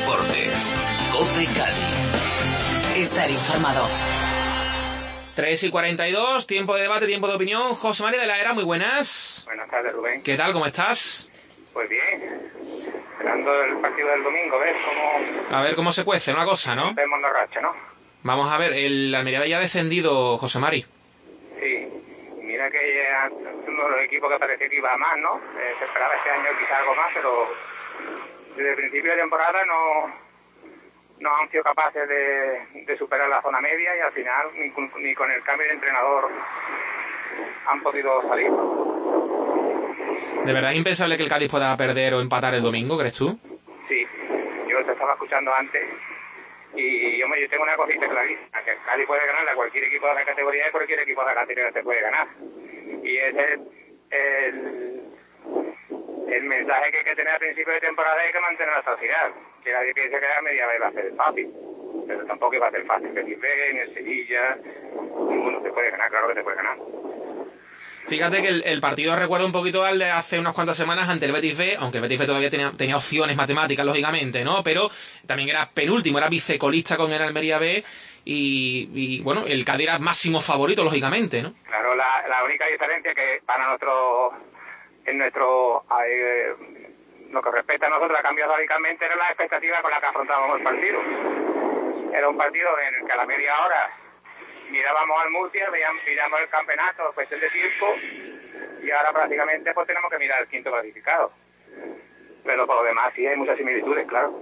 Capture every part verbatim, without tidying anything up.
Deportes. COPE Cádiz. Estar informado. tres y cuarenta y dos, tiempo de debate, tiempo de opinión. José María de la Era, muy buenas. Buenas tardes, Rubén. ¿Qué tal? ¿Cómo estás? Pues bien, esperando el partido del domingo, ¿ves cómo...? A ver cómo se cuece una cosa, ¿no? Vemos la racha, ¿no? Vamos a ver, el Almería ya ha descendido, José Mari. Sí, mira que ya es uno de los equipos que parecía que iba a más, ¿no? Eh, se esperaba este año quizás algo más, pero desde el principio de temporada no, no han sido capaces de, de superar la zona media y al final ni con, ni con el cambio de entrenador han podido salir. ¿De verdad es impensable que el Cádiz pueda perder o empatar el domingo, crees tú? Sí, yo te estaba escuchando antes y yo, me, yo tengo una cosita clarísima, que el Cádiz puede ganarle a cualquier equipo de la categoría y cualquier equipo de la categoría te puede ganar. Y ese es el, el mensaje que hay que tener al principio de temporada, hay que mantener hasta el final. Que nadie piense que la media va a ser fácil, pero tampoco iba a ser fácil. Que ni Vega, ni el Sevilla, ninguno te puede ganar, claro que te puede ganar. Fíjate que el, el partido recuerda un poquito al de hace unas cuantas semanas ante el Betis B, aunque el Betis B todavía tenía, tenía opciones matemáticas, lógicamente, ¿no? Pero también era penúltimo, era vicecolista con el Almería B y, y bueno, el Cádiz era máximo favorito, lógicamente, ¿no? Claro, la, la única diferencia que para nuestro, en nuestro, eh, lo que respecta a nosotros ha cambiado radicalmente era la expectativa con la que afrontábamos el partido. Era un partido en el que a la media hora mirábamos al Murcia, veíamos, miramos el campeonato, cuestión de tiempo, y ahora prácticamente pues tenemos que mirar el quinto clasificado. Pero por lo demás sí hay muchas similitudes, claro.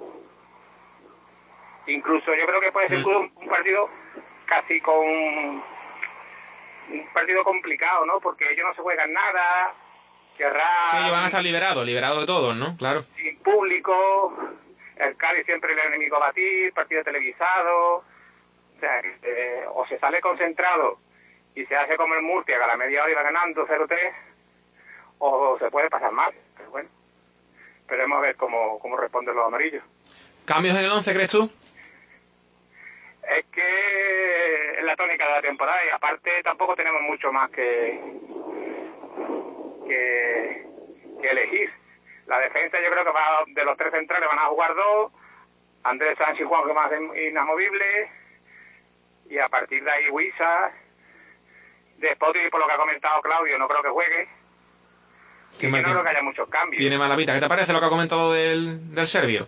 Incluso yo creo que puede ser mm. un, un partido casi con un partido complicado, ¿no? Porque ellos no se juegan nada, querrán... Sí, ellos van a estar liberados, liberados de todos, ¿no? Claro. Sin público, el Cádiz siempre el enemigo a batir, partido televisado... O sea, eh, o se sale concentrado y se hace como el Murcia, que a la media hora iba ganando cero tres, o se puede pasar mal. Pero bueno, esperemos a ver cómo, cómo responden los amarillos. ¿Cambios en el once, crees tú? Es que es la tónica de la temporada y aparte tampoco tenemos mucho más que, que, que elegir. La defensa yo creo que va, de los tres centrales van a jugar dos, Andrés Sánchez y Juan que más inamovibles. Y a partir de ahí Huiza, después por lo que ha comentado Claudio, no creo que juegue. Y no creo que haya muchos cambios. Tiene mala pinta. ¿Qué te parece lo que ha comentado del, del serbio?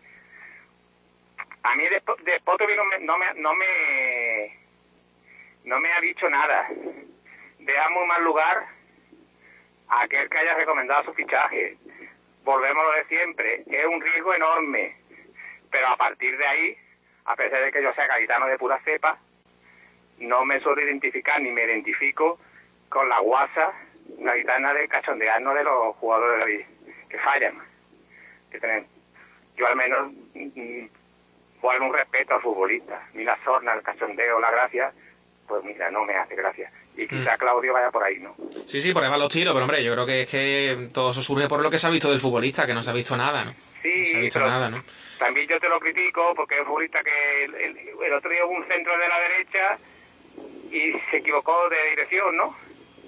A mí Despotovic no me, no me no me no me ha dicho nada. Deja muy mal lugar a aquel que haya recomendado su fichaje. Volvemos a lo de siempre, es un riesgo enorme. Pero a partir de ahí, a pesar de que yo sea gaditano de pura cepa, no me suelo identificar ni me identifico con la guasa gaditana de cachondearnos de los jugadores de que fallan. Que tienen, yo al menos mm, guardo un respeto al futbolista. Ni la sorna, el cachondeo, la gracia, pues mira, no me hace gracia. Y quizá mm. Claudio vaya por ahí, ¿no? Sí, sí, por ahí van los tiros, pero hombre, yo creo que es que todo eso surge por lo que se ha visto del futbolista, que no se ha visto nada, ¿no? Sí, no se ha visto nada, ¿no? También yo te lo critico porque es un futbolista que el, el, el otro día hubo un centro de la derecha y se equivocó de dirección, ¿no?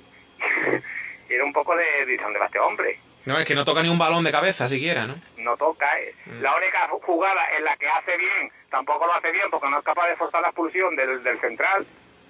Y era un poco de, de ¿dónde va este hombre? No, es que no toca ni un balón de cabeza siquiera, ¿no? No toca. Eh. Mm. La única jugada en la que hace bien, tampoco lo hace bien porque no es capaz de forzar la expulsión del, del central,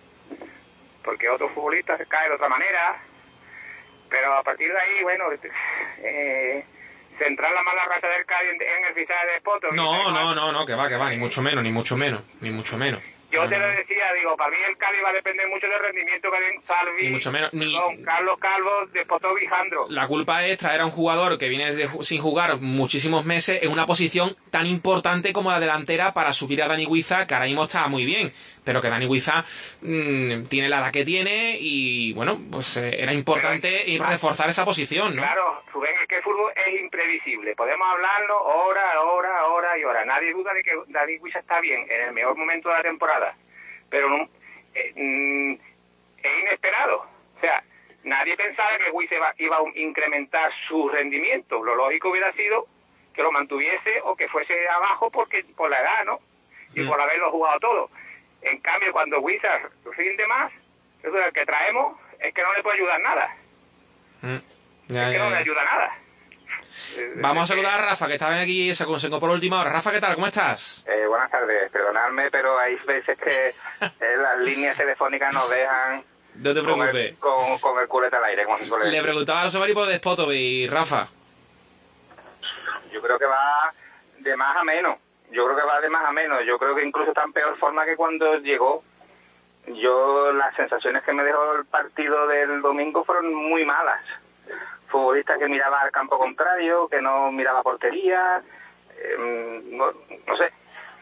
porque otros futbolistas se caen de otra manera. Pero a partir de ahí, bueno, eh, centrar la mala racha del Cádiz en, en el fichaje de Despotovic. No, no, no, no, que va, que va, ni mucho menos, ni mucho menos, ni mucho menos. Yo no, te lo no. decía, digo, para mí el Cádiz va a depender mucho del rendimiento que den Salvi, ni mucho menos, ni... Don Carlos Calvo, Despotovic y Jandro. La culpa es traer a un jugador que viene de, sin jugar muchísimos meses en una posición tan importante como la delantera para subir a Dani Huiza, que ahora mismo está muy bien, pero que Dani Huiza mmm, tiene la edad que tiene y, bueno, pues eh, era importante pero, reforzar esa posición, ¿no? Claro, Rubén, es que el fútbol es imprevisible. Podemos hablarlo hora, hora, hora y hora. Nadie duda de que Dani Huiza está bien en el mejor momento de la temporada. Pero no, eh, mm, es inesperado. O sea, nadie pensaba que Huiza iba, iba a incrementar su rendimiento. Lo lógico hubiera sido que lo mantuviese o que fuese abajo porque por la edad, ¿no? Y mm. por haberlo jugado todo. En cambio, cuando Huiza rinde más, eso es el que traemos, es que no le puede ayudar nada. Mm. Ya, es que ya, no ya. le ayuda nada. Vamos a saludar a Rafa, que estaba aquí, se consiguió por última hora. Rafa, ¿qué tal? ¿Cómo estás? Eh, buenas tardes, perdonadme, pero hay veces que eh, las líneas telefónicas nos dejan... No te preocupes. Con el, con, con el culete al aire, como se suele decir. Le preguntaba a José Mari por Despotovic, Rafa. Yo creo que va de más a menos. Yo creo que va de más a menos. Yo creo que incluso está en peor forma que cuando llegó. Yo, las sensaciones que me dejó el partido del domingo fueron muy malas. Futbolista que miraba al campo contrario, que no miraba portería, eh, no, no sé,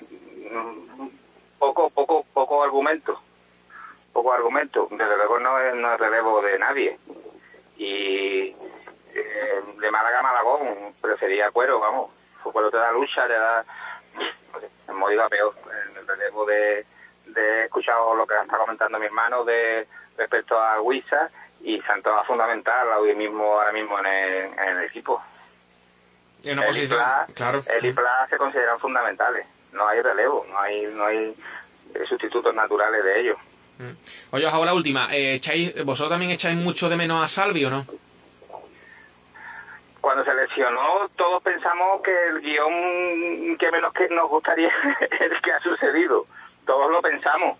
poco, poco, poco argumento, poco argumento. Desde luego no es, no es relevo de nadie. Y eh, de Málaga a Malagón prefería Cuero, vamos. Cuero te da lucha, te da, no sé, hemos ido a peor. En el relevo de, de he escuchado lo que está comentando mi hermano de respecto a Huiza, y Santos va fundamental hoy mismo, ahora mismo en el, en el equipo. En una posición, claro. El y Pla se consideran fundamentales. No hay relevo, no hay no hay sustitutos naturales de ellos. Oye, os hago la última. Eh, ¿echáis, ¿Vosotros también echáis mucho de menos a Salvi o no? Cuando se lesionó, todos pensamos que el guión que menos que nos gustaría es el que ha sucedido. Todos lo pensamos.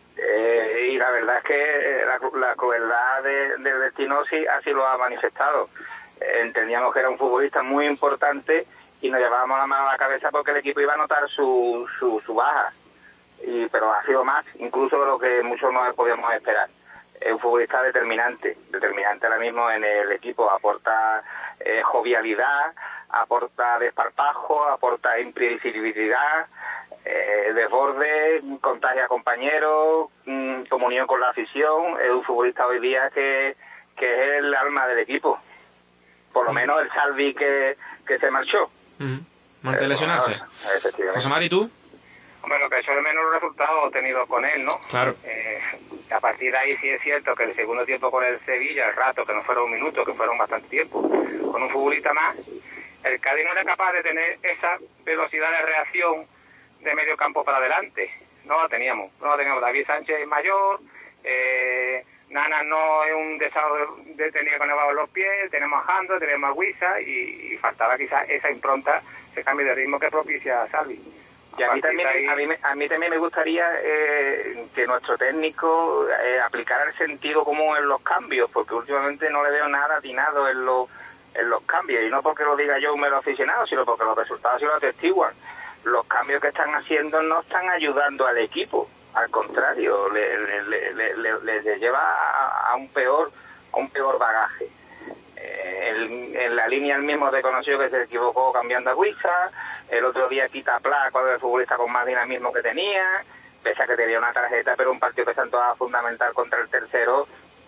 Eh, y la verdad es que la, la crueldad de, del destino sí así lo ha manifestado. Eh, entendíamos que era un futbolista muy importante y nos llevábamos la mano a la cabeza porque el equipo iba a notar su, su, su baja. Y, pero ha sido más, incluso de lo que muchos no podíamos esperar. Es un futbolista determinante, determinante ahora mismo en el equipo. Aporta eh, jovialidad, aporta desparpajo, aporta imprevisibilidad, eh, desborde, contagia a compañeros, mmm, comunión con la afición. Es un futbolista hoy día que, que es el alma del equipo. Por lo menos el Salvi que, que se marchó. Uh-huh. Antes de lesionarse. Bueno, José Mari, ¿tú? Hombre, lo que he hecho de menos los resultados obtenidos con él, ¿no? Claro. Eh, a partir de ahí sí es cierto que el segundo tiempo con el Sevilla, el rato, que no fueron un minuto, que fueron bastante tiempo, con un futbolista más, el Cádiz no era capaz de tener esa velocidad de reacción de medio campo para adelante. No la teníamos. No la teníamos. David Sánchez es mayor, eh, Nana no es un desastre de tener con el los pies, tenemos a Jandro, tenemos a Huiza y, y faltaba quizás esa impronta, ese cambio de ritmo que propicia a Salvi. Y a mí también, ahí... a mí, a mí también me gustaría eh, que nuestro técnico eh, aplicara el sentido común en los cambios, porque últimamente no le veo nada atinado en, lo, en los cambios, y no porque lo diga yo un mero aficionado, sino porque los resultados sí lo atestiguan. Los cambios que están haciendo no están ayudando al equipo, al contrario, le, le, le, le, le, le lleva a, a un peor a un peor bagaje. Eh, en, en la línea el mismo reconoció que se equivocó cambiando a Huiza. El otro día quita a Pla, cuando el futbolista con más dinamismo que tenía, pese a que tenía una tarjeta, pero un partido que se antojaba fundamental contra el tercero,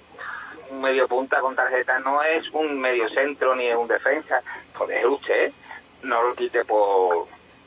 un medio punta con tarjeta no es un medio centro ni es un defensa. Pues es usted, no lo quite por...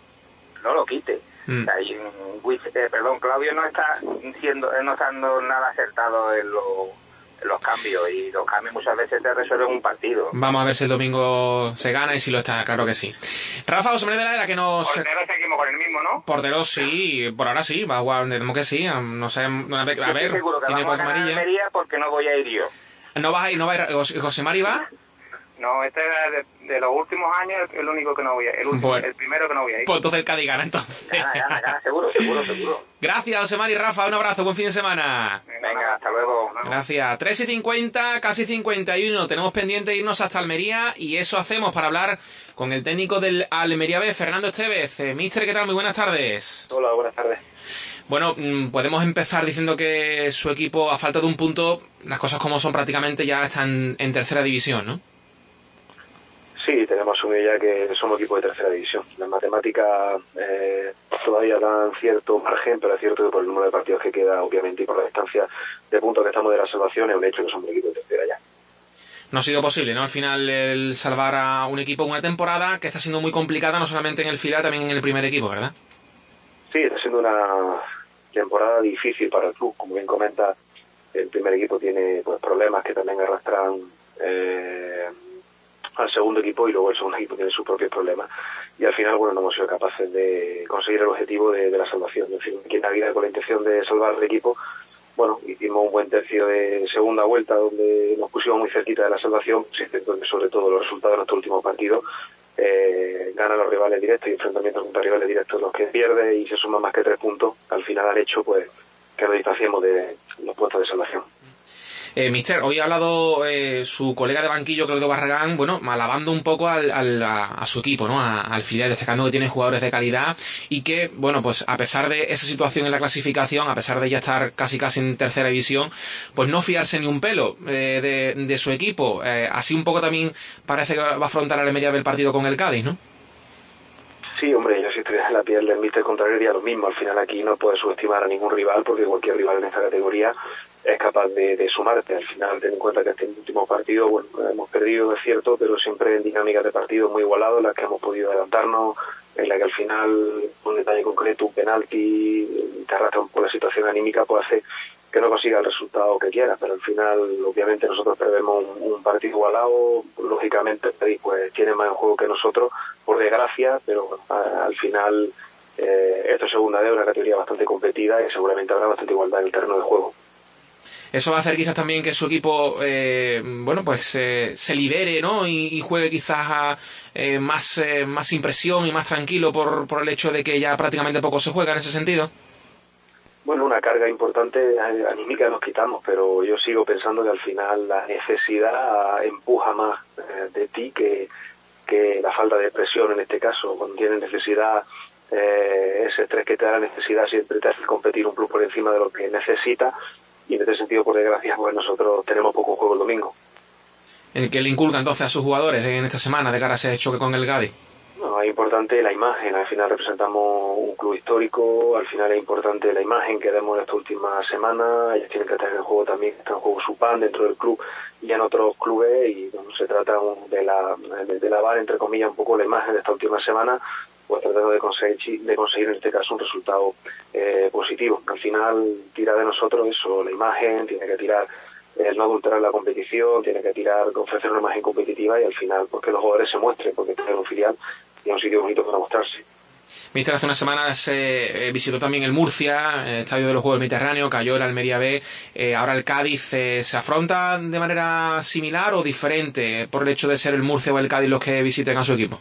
no lo quite. Mm. O sea, y, eh, perdón, Claudio no está siendo, no está dando nada acertado en los... los cambios, y los cambios muchas veces te resuelven un partido. Vamos a ver si el domingo se gana y si lo está, claro que sí. Rafa, José María de la Era, que nos... Portero seguimos con el mismo, ¿no? Portero sí, por ahora sí, va a jugar, entendemos que sí, no sé, a ver, yo estoy seguro que tiene vamos a ganar Almería porque no voy a ir yo. ¿No vas a ir, no va a ir, José Mari va? No, este era de, de los últimos años el único que no voy a ir, el, último, bueno, el primero que no voy a ir. Pues entonces el Cádiz gana, entonces. Gana, gana, gana, seguro, seguro, seguro. Gracias, José Mari, Rafa, un abrazo, buen fin de semana. Venga, hasta luego. Gracias. tres y cincuenta, casi cincuenta y uno. Tenemos pendiente irnos hasta Almería y eso hacemos para hablar con el técnico del Almería B, Fernando Estevez. Eh, Mister, ¿qué tal? Muy buenas tardes. Hola, buenas tardes. Bueno, podemos empezar diciendo que su equipo, a falta de un punto, las cosas como son prácticamente ya están en tercera división, ¿no? Sí, tenemos asumido ya que somos equipo de tercera división. Las matemáticas eh, todavía dan cierto margen, pero es cierto que por el número de partidos que queda, obviamente, y por la distancia de puntos que estamos de la salvación, es un hecho que somos equipo de tercera ya. No ha sido posible, ¿no? Al final, el salvar a un equipo en una temporada que está siendo muy complicada, no solamente en el filial, también en el primer equipo, ¿verdad? Sí, está siendo una temporada difícil para el club. Como bien comenta, el primer equipo tiene pues problemas que también arrastran eh, al segundo equipo, y luego el segundo equipo tiene sus propios problemas, y al final, bueno, no hemos sido capaces de conseguir el objetivo de, de la salvación. En fin, aquí en la vida con la intención de salvar el equipo, bueno, hicimos un buen tercio de segunda vuelta donde nos pusimos muy cerquita de la salvación, donde sobre todo los resultados de nuestro último partido eh, ganan los rivales directos y enfrentamientos contra rivales directos los que pierde y se suman más que tres puntos, al final han hecho pues que nos distanciemos de los puestos de salvación. Eh, Mister, hoy ha hablado eh, su colega de banquillo, Claudio Barragán, bueno, alabando un poco al, al, a, a su equipo, ¿no? A, al filial, destacando que tiene jugadores de calidad y que, bueno, pues a pesar de esa situación en la clasificación, a pesar de ya estar casi casi en tercera división, pues no fiarse ni un pelo eh, de, de su equipo. Eh, así un poco también parece que va a afrontar la Almería del partido con el Cádiz, ¿no? Sí, hombre, yo si estuviera en la piel del míster contrario diría lo mismo. Al final aquí no puedes subestimar a ningún rival porque cualquier rival en esta categoría es capaz de, de sumarte. Al final, ten en cuenta que este último partido, bueno, hemos perdido, es cierto, pero siempre en dinámicas de partido muy igualados, en las que hemos podido adelantarnos, en la que al final un detalle concreto, un penalti, te arrastra un poco la situación anímica, pues hace que no consiga el resultado que quiera, pero al final, obviamente, nosotros perdemos un, un partido igualado, lógicamente, pues tiene más en juego que nosotros, por desgracia, pero bueno, a, al final, eh, esto es segunda D, una categoría bastante competida y seguramente habrá bastante igualdad en el terreno de juego. Eso va a hacer quizás también que su equipo, eh, bueno, pues eh, se libere, ¿no? Y, y juegue quizás a eh, más, eh, más sin presión y más tranquilo por, por el hecho de que ya prácticamente poco se juega en ese sentido. Bueno, una carga importante anímica nos quitamos, pero yo sigo pensando que al final la necesidad empuja más eh, de ti que, que la falta de presión en este caso. Cuando tienes necesidad, eh, ese estrés que te da la necesidad siempre te hace competir un plus por encima de lo que necesitas. Y en este sentido, por desgracia, pues nosotros tenemos poco juego el domingo. ¿El que le inculca entonces a sus jugadores en esta semana de cara a ese choque con el Cádiz? No, es importante la imagen, al final representamos un club histórico, al final es importante la imagen que demos en esta última semana, ellos tienen que estar en el juego también, está en juego su pan dentro del club y en otros clubes, y bueno, se trata de, la, de, de lavar, entre comillas, un poco la imagen de esta última semana, pues tratando de conseguir, de conseguir en este caso un resultado eh, positivo. Al final tira de nosotros eso, la imagen, tiene que tirar el no adulterar la competición, tiene que tirar, ofrecer una imagen competitiva y al final pues que los jugadores se muestren, porque tienen un filial y es un sitio bonito para mostrarse. Mister, hace unas semanas eh, visitó también el Murcia, el estadio de los Juegos del Mediterráneo, cayó el Almería B, eh, ahora el Cádiz. Eh, ¿se afronta de manera similar o diferente por el hecho de ser el Murcia o el Cádiz los que visiten a su equipo?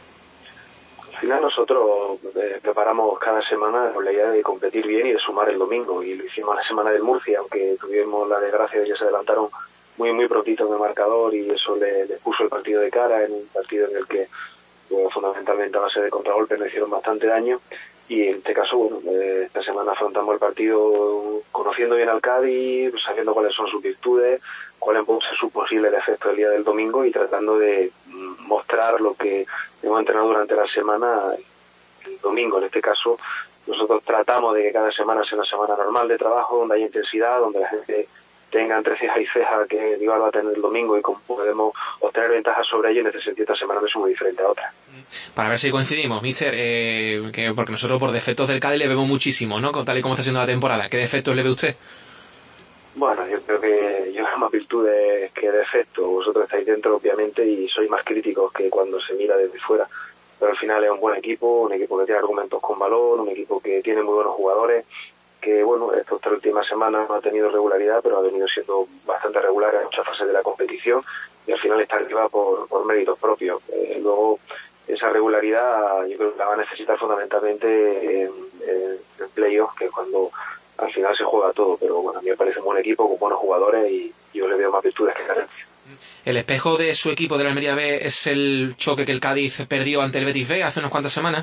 Al final nosotros eh, preparamos cada semana con la idea de competir bien y de sumar el domingo, y lo hicimos la semana del Murcia, aunque tuvimos la desgracia de que se adelantaron muy muy prontito en el marcador y eso le, le puso el partido de cara, en un partido en el que pues, fundamentalmente a base de contragolpes nos hicieron bastante daño, y en este caso bueno, eh, esta semana afrontamos el partido conociendo bien al Cádiz, sabiendo cuáles son sus virtudes, cuál puede ser su posible defecto el día del domingo y tratando de mostrar lo que hemos entrenado durante la semana el domingo. En este caso nosotros tratamos de que cada semana sea una semana normal de trabajo, donde haya intensidad, donde la gente tenga entre ceja y ceja que el rival va a tener el domingo y cómo podemos obtener ventajas sobre ello. En este sentido esta semana no es muy diferente a otra. Para ver si coincidimos, Mister, eh, que porque nosotros por defectos del Cádiz le vemos muchísimo, ¿no? Tal y como está siendo la temporada. ¿Qué defectos le ve usted? Bueno, yo creo que yo veo más virtudes que defectos. Vosotros estáis dentro, obviamente, y sois más críticos que cuando se mira desde fuera. Pero al final es un buen equipo, un equipo que tiene argumentos con balón, un equipo que tiene muy buenos jugadores, que bueno, estas tres últimas semanas no ha tenido regularidad, pero ha venido siendo bastante regular en muchas fases de la competición y al final está arriba por, por méritos propios. Eh, luego, esa regularidad yo creo que la va a necesitar fundamentalmente en, en, en playoffs, que es cuando al final se juega todo, pero bueno, a mí me parece un buen equipo con buenos jugadores y yo le veo más virtudes que carencias. ¿El espejo de su equipo de la Almería B es el choque que el Cádiz perdió ante el Betis B hace unas cuantas semanas?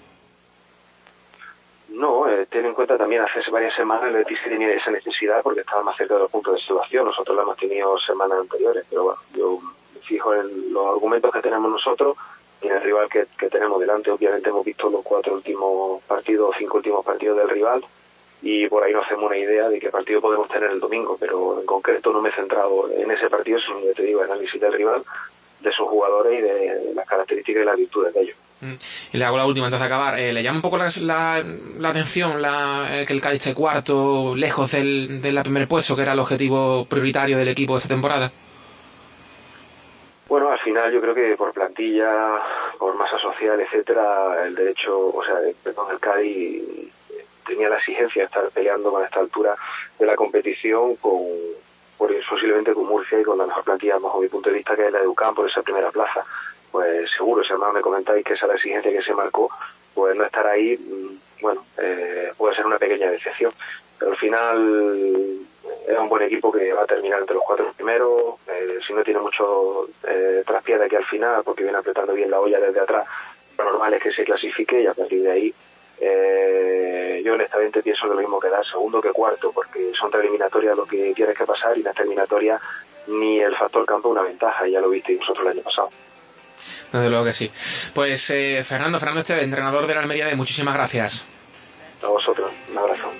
No, eh, ten en cuenta también hace varias semanas el Betis tenía esa necesidad porque estaba más cerca de los puntos de salvación. Nosotros la hemos tenido semanas anteriores, pero bueno, yo me fijo en los argumentos que tenemos nosotros y en el rival que, que tenemos delante. Obviamente hemos visto los cuatro últimos partidos, cinco últimos partidos del rival y por ahí nos hacemos una idea de qué partido podemos tener el domingo, pero en concreto no me he centrado en ese partido, sino que te digo, en análisis del rival, de sus jugadores y de las características y las virtudes de ellos. Y le hago la última antes de acabar. Eh, ¿Le llama un poco la, la, la atención la, eh, que el Cádiz esté cuarto, lejos del, del primer puesto, que era el objetivo prioritario del equipo de esta temporada? Bueno, al final yo creo que por plantilla, por masa social, etcétera, el derecho, o sea, perdón, el Cádiz tenía la exigencia de estar peleando con esta altura de la competición con, por, posiblemente con Murcia y con la mejor plantilla, bajo mi punto de vista, que es la de UCAM, por esa primera plaza. Pues seguro, si además me comentáis que esa es la exigencia que se marcó, pues no estar ahí, bueno, eh, puede ser una pequeña decepción. Pero al final es un buen equipo que va a terminar entre los cuatro primeros, eh, si no tiene mucho eh, traspié de aquí al final, porque viene apretando bien la olla desde atrás, lo normal es que se clasifique y a partir de ahí eh, yo honestamente pienso que lo mismo que dar segundo que cuarto, porque son tres eliminatorias lo que tienes que pasar y en esta eliminatoria ni el factor campo es una ventaja, y ya lo visteis vosotros el año pasado. Desde luego que sí. Pues eh, Fernando, Fernando Esteve, entrenador de la Almería de, muchísimas gracias. A vosotros, un abrazo.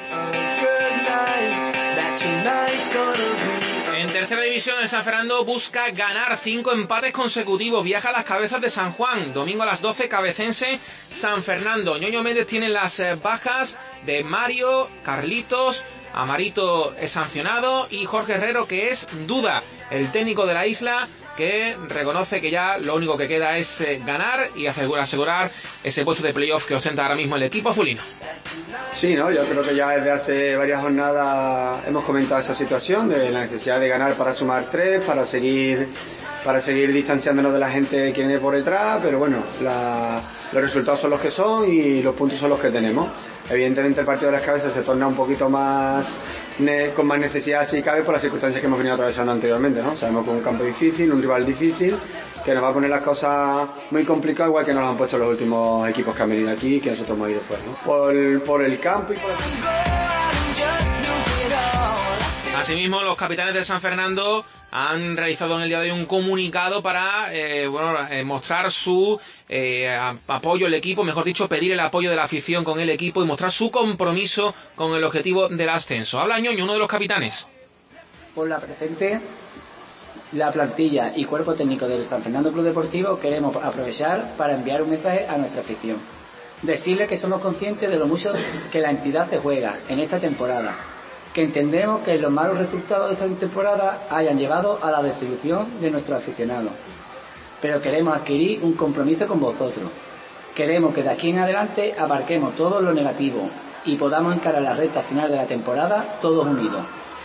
En tercera división, el San Fernando busca ganar cinco empates consecutivos. Viaja a las Cabezas de San Juan. Domingo a las doce, Cabecense, San Fernando. Ñoño Méndez tiene las bajas de Mario, Carlitos, Amarito es sancionado y Jorge Herrero, que es duda. El técnico de la isla, que reconoce que ya lo único que queda es eh, ganar y asegurar ese puesto de playoff que ostenta ahora mismo el equipo azulino. Sí, ¿no? Yo creo que ya desde hace varias jornadas hemos comentado esa situación de la necesidad de ganar para sumar tres, para seguir para seguir distanciándonos de la gente que viene por detrás, pero bueno, la, los resultados son los que son y los puntos son los que tenemos. Evidentemente el partido de las Cabezas se torna un poquito más ne, con más necesidad si cabe por las circunstancias que hemos venido atravesando anteriormente, ¿no? Sabemos que es un campo difícil, un rival difícil, que nos va a poner las cosas muy complicadas, igual que nos lo han puesto los últimos equipos que han venido aquí y que nosotros hemos ido fuera, ¿no? Por, por el campo y por el... Asimismo, los capitanes de San Fernando han realizado en el día de hoy un comunicado para eh, bueno, eh, mostrar su eh, apoyo al equipo, mejor dicho, pedir el apoyo de la afición con el equipo y mostrar su compromiso con el objetivo del ascenso. Habla Ñoño, uno de los capitanes. Por la presente, la plantilla y cuerpo técnico del San Fernando Club Deportivo queremos aprovechar para enviar un mensaje a nuestra afición. Decirle que somos conscientes de lo mucho que la entidad se juega en esta temporada, que entendemos que los malos resultados de esta temporada hayan llevado a la destitución de nuestros aficionados. Pero queremos adquirir un compromiso con vosotros. Queremos que de aquí en adelante abarquemos todo lo negativo y podamos encarar la recta final de la temporada todos unidos.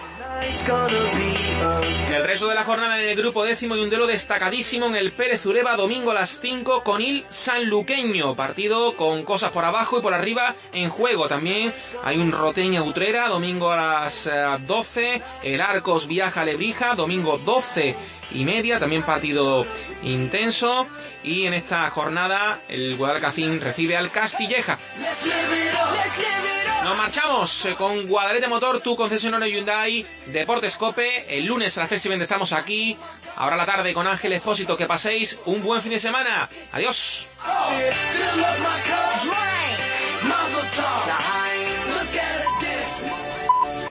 El resto de la jornada en el grupo décimo y un duelo destacadísimo en el Pérez Ureba, domingo a las cinco, con il Sanluqueño. Partido con cosas por abajo y por arriba en juego. También hay un Roteña Utrera, domingo a las doce. El Arcos viaja a Lebrija, domingo doce y media. También partido intenso. Y en esta jornada el Guadalcacín recibe al Castilleja. Nos marchamos con Guadalete Motor, tu concesionario Hyundai, Deportes Cope. El lunes a las tres y veinte estamos aquí. Ahora la tarde con Ángel Expósito. Que paséis un buen fin de semana. Adiós.